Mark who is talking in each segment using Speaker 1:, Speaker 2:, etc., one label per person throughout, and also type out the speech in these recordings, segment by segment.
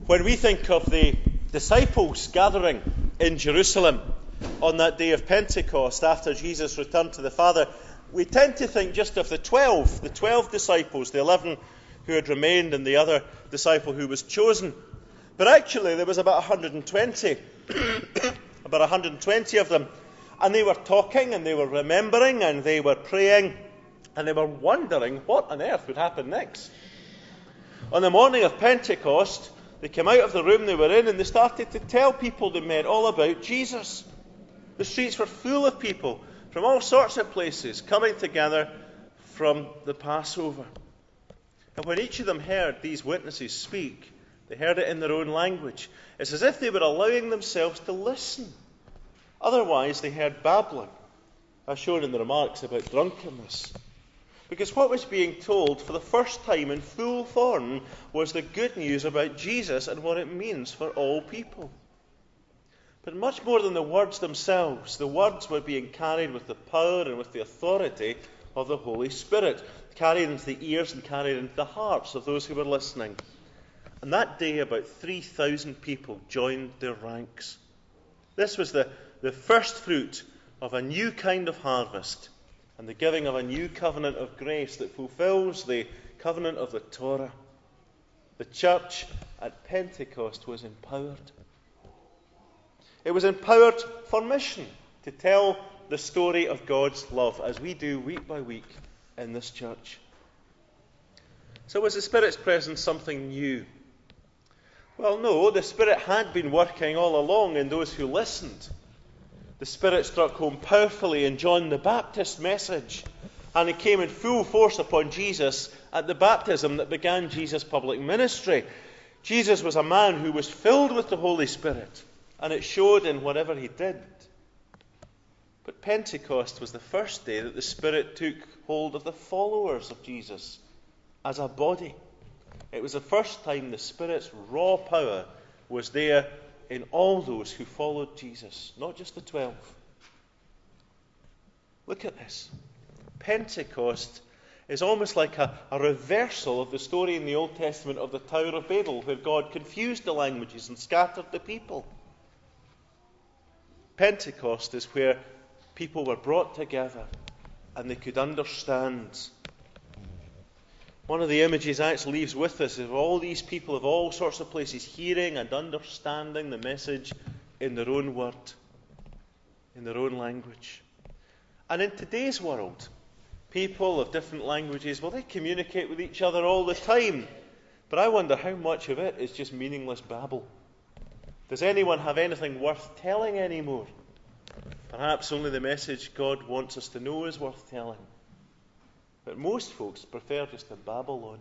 Speaker 1: When we think of the disciples gathering in Jerusalem on that day of Pentecost after Jesus returned to the Father, we tend to think just of the 12 disciples, the 11 who had remained and the other disciple who was chosen. But actually there was about 120, about 120 of them, and they were talking and they were remembering and they were praying and they were wondering what on earth would happen next. On the morning of Pentecost, they came out of the room they were in and they started to tell people they met all about Jesus. The streets were full of people from all sorts of places coming together from the Passover. And when each of them heard these witnesses speak, they heard it in their own language. It's as if they were allowing themselves to listen. Otherwise, they heard babbling, as shown in the remarks about drunkenness. Because what was being told for the first time in full form was the good news about Jesus and what it means for all people. But much more than the words themselves, the words were being carried with the power and with the authority of the Holy Spirit, carried into the ears and carried into the hearts of those who were listening. And that day, about 3,000 people joined their ranks. This was the first fruit of a new kind of harvest and the giving of a new covenant of grace that fulfills the covenant of the Torah. The church at Pentecost was empowered. It was empowered for mission to tell the story of God's love, as we do week by week in this church. So was the Spirit's presence something new? Well, no, the Spirit had been working all along in those who listened. The Spirit struck home powerfully in John the Baptist's message, and it came in full force upon Jesus at the baptism that began Jesus' public ministry. Jesus was a man who was filled with the Holy Spirit, and it showed in whatever he did. But Pentecost was the first day that the Spirit took hold of the followers of Jesus as a body. It was the first time the Spirit's raw power was there in all those who followed Jesus, not just the 12. Look at this. Pentecost is almost like a reversal of the story in the Old Testament of the Tower of Babel, where God confused the languages and scattered the people. Pentecost is where people were brought together and they could understand. One of the images Acts leaves with us is of all these people of all sorts of places hearing and understanding the message in their own word, in their own language. And in today's world, people of different languages, well, they communicate with each other all the time. But I wonder how much of it is just meaningless babble. Does anyone have anything worth telling anymore? Perhaps only the message God wants us to know is worth telling. But most folks prefer just to babble on.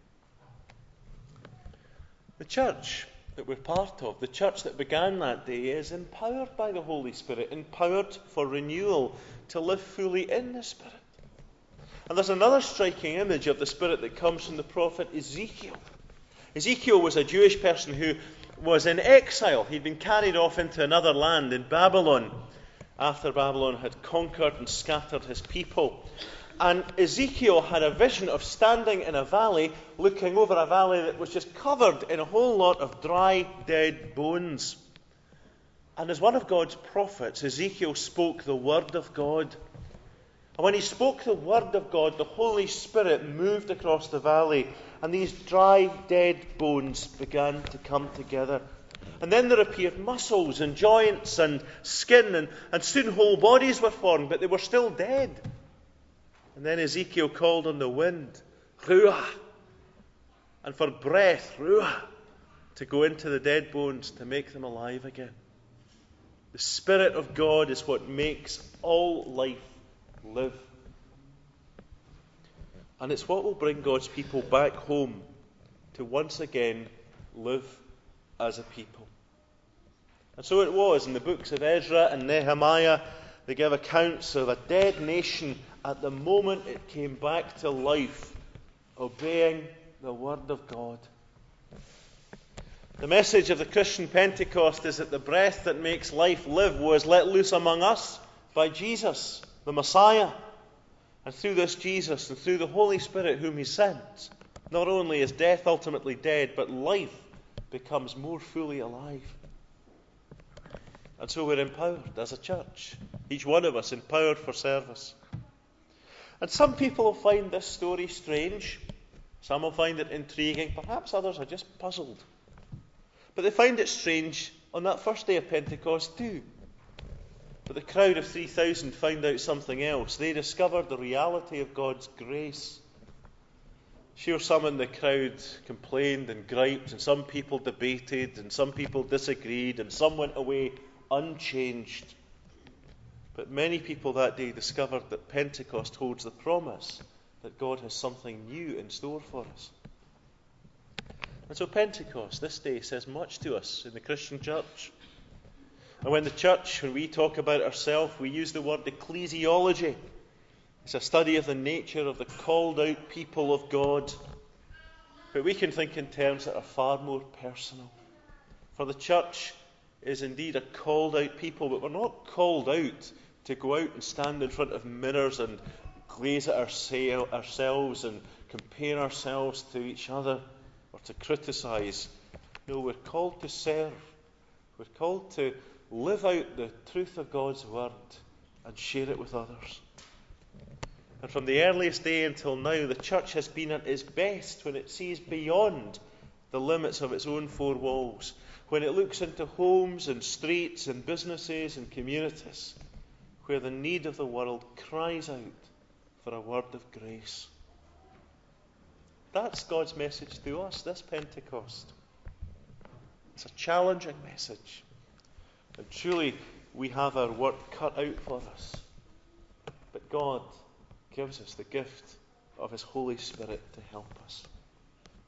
Speaker 1: The church that we're part of, the church that began that day, is empowered by the Holy Spirit, empowered for renewal to live fully in the Spirit. And there's another striking image of the Spirit that comes from the prophet Ezekiel. Ezekiel was a Jewish person who was in exile. He'd been carried off into another land in Babylon after Babylon had conquered and scattered his people. And Ezekiel had a vision of standing in a valley, looking over a valley that was just covered in a whole lot of dry, dead bones. And as one of God's prophets, Ezekiel spoke the word of God. And when he spoke the word of God, the Holy Spirit moved across the valley, and these dry, dead bones began to come together. And then there appeared muscles and joints and skin, and soon whole bodies were formed, but they were still dead. And then Ezekiel called on the wind, Ruah, and for breath, Ruah, to go into the dead bones to make them alive again. The Spirit of God is what makes all life live. And it's what will bring God's people back home to once again live as a people. And so it was in the books of Ezra and Nehemiah. They give accounts of a dead nation at the moment it came back to life, obeying the word of God. The message of the Christian Pentecost is that the breath that makes life live was let loose among us by Jesus, the Messiah. And through this Jesus and through the Holy Spirit whom he sent, not only is death ultimately dead, but life becomes more fully alive. And so we're empowered as a church, each one of us empowered for service. And some people will find this story strange. Some will find it intriguing. Perhaps others are just puzzled. But they find it strange on that first day of Pentecost too. But the crowd of 3,000 found out something else. They discovered the reality of God's grace. Sure, some in the crowd complained and griped, and some people debated, and some people disagreed, and some went away unchanged. But many people that day discovered that Pentecost holds the promise that God has something new in store for us. And so Pentecost, this day, says much to us in the Christian church. And when we talk about ourselves, we use the word ecclesiology. It's a study of the nature of the called out people of God. But we can think in terms that are far more personal. For the church is indeed a called out people, but we're not called out to go out and stand in front of mirrors and glaze at ourselves and compare ourselves to each other or to criticise. No, we're called to serve. We're called to live out the truth of God's word and share it with others. And from the earliest day until now, the church has been at its best when it sees beyond the limits of its own four walls, when it looks into homes and streets and businesses and communities where the need of the world cries out for a word of grace. That's God's message to us this Pentecost. It's a challenging message. And truly, we have our work cut out for us. But God gives us the gift of His Holy Spirit to help us.